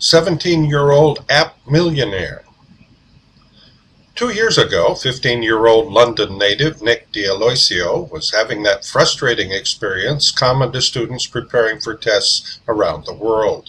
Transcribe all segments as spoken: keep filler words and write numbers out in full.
seventeen-year-old app millionaire. Two years ago, fifteen-year-old London native Nick D'Aloisio was having that frustrating experience common to students preparing for tests around the world.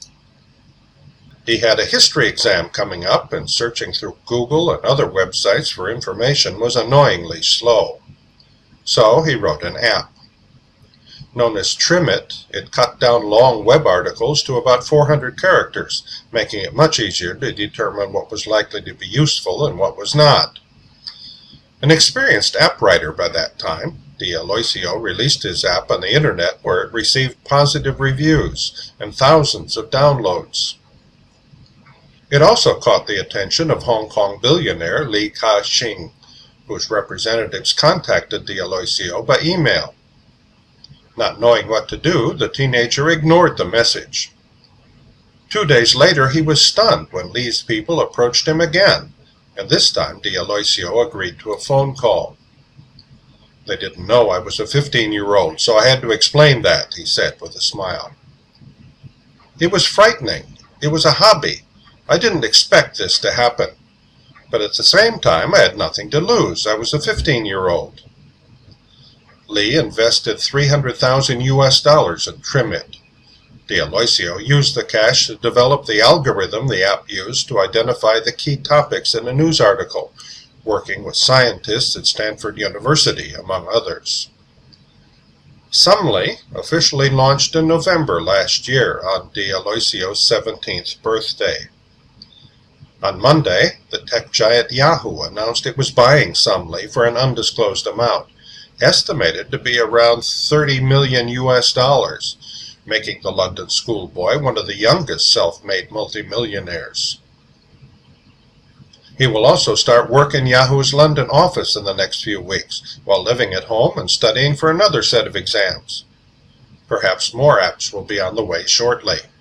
He had a history exam coming up, and searching through Google and other websites for information was annoyingly slow. So he wrote an app. Known as Trimit, it cut down long web articles to about four hundred characters, making it much easier to determine what was likely to be useful and what was not. An experienced app writer by that time, D'Aloisio released his app on the internet, where it received positive reviews and thousands of downloads. It also caught the attention of Hong Kong billionaire Li Ka-shing, whose representatives contacted D'Aloisio by email. Not knowing what to do, the teenager ignored the message. Two days later, he was stunned when Li's people approached him again, and this time D'Aloisio agreed to a phone call. "They didn't know I was a fifteen-year-old, so I had to explain that," he said with a smile. "It was frightening. It was a hobby. I didn't expect this to happen. But at the same time, I had nothing to lose. I was a fifteen-year-old. Li invested three hundred thousand U S dollars in Trimit. D'Aloisio used the cash to develop the algorithm the app used to identify the key topics in a news article, working with scientists at Stanford University, among others. Sumly officially launched in November last year on D'Aloisio's seventeenth birthday. On Monday, the tech giant Yahoo announced it was buying Sumly for an undisclosed amount, estimated to be around thirty million U S dollars, making the London schoolboy one of the youngest self-made multimillionaires. He will also start work in Yahoo's London office in the next few weeks, while living at home and studying for another set of exams. Perhaps more apps will be on the way shortly.